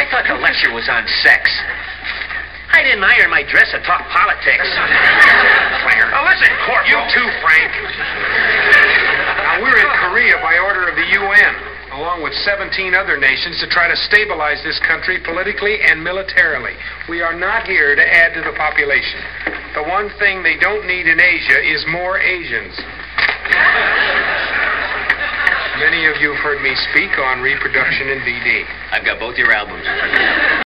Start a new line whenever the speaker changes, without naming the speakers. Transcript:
I thought the lecture was on sex. I didn't iron my dress to talk politics. Claire.
Now listen, Corporal.
You too, Frank. Now, we're in Korea by order of the UN, along with 17 other nations, to try to stabilize this country politically and militarily. We are not here to add to the population. The one thing they don't need in Asia is more Asians. Many of you have heard me speak on reproduction and BD.
I've got both your albums.